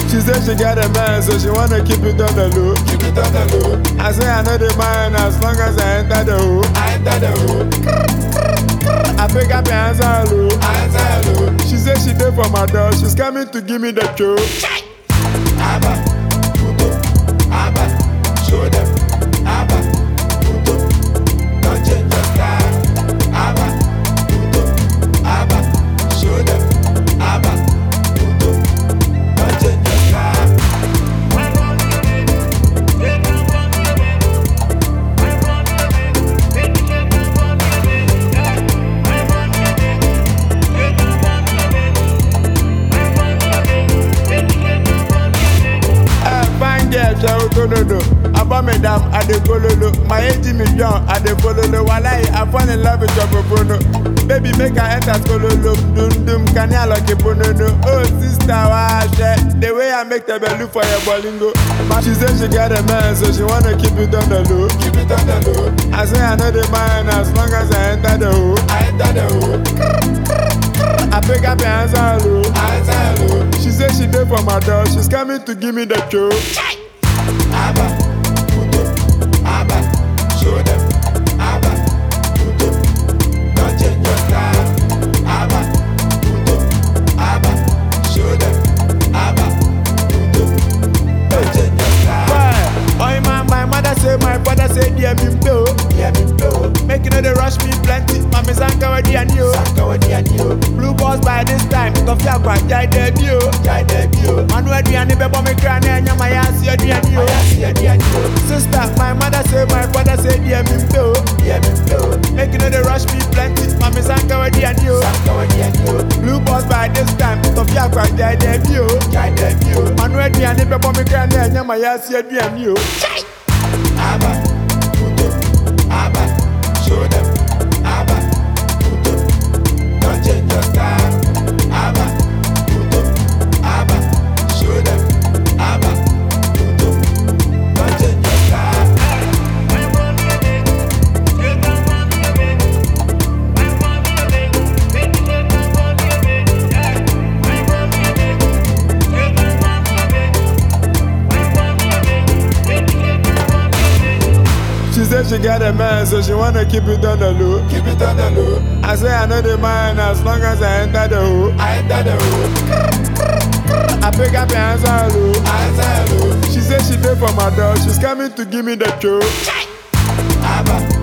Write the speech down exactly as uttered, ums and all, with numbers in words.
She said she got a man, so she wanna keep it on the low. Keep it on the low. I say I know the man as long as I enter the hole. I enter the hole. I pick up and answer hello. I answer hello. She said she did for my door, she's coming to give me the joke. Abba, puto, Abba, show them. Abba, puto, don't change your style. Abba, puto, Abba, show them. Abba, puto, don't change your style. About me damn, I dey follow. My age me young, I dey follow. Walai, I fall in love with your bono. Baby, make her enter skololo. Dum dum, can you like a bono? Oh sister, wash the way I make the belly for your bolingo. She said she got a man, so she wanna keep it on the low. Keep it on the low. I say I know the man as long as I enter the hole. I enter the hole. I pick up and answer hello. I answer hello. She said she did for my door, she's coming to give me the joke. Abba, puto, Abba, show them. Abba, puto, don't change your style. Abba, puto, Abba, show them. Abba, puto, don't change your style. Why? Oh man, my mother say, my father say, dear me blow. Yeah, me blow. Make you know they rush me plenty. Mami Sanka wadi and you. Sanka wadi and you. Blue balls by this time. Coffee aqua, jai debut. Jai debut. Manu adi and bebo me cry and ya my ass you and you. Sister, my mother say, my father say, dear me blow. Yeah, me blow. Make you know they rush me plenty. Mami Sanka wadi and you. Sanka wadi and you. Blue balls by this time. Coffee aqua, jai debut. Jai debut. Manu adi and bebo me cry and ya my ass you and you. Abba, puto, Abba, show them. Abba, puto, don't change your style. Abba, puto, Abba, show them. Abba, puto, don't change your style. She said she got a man, so she wanna keep it on the low. Keep it on the low. I say I know the man as long as I enter the hole. I enter the hole. I pick up and answer hello. I answer hello. She said she did for my door, she's coming to give me the joke. Abba,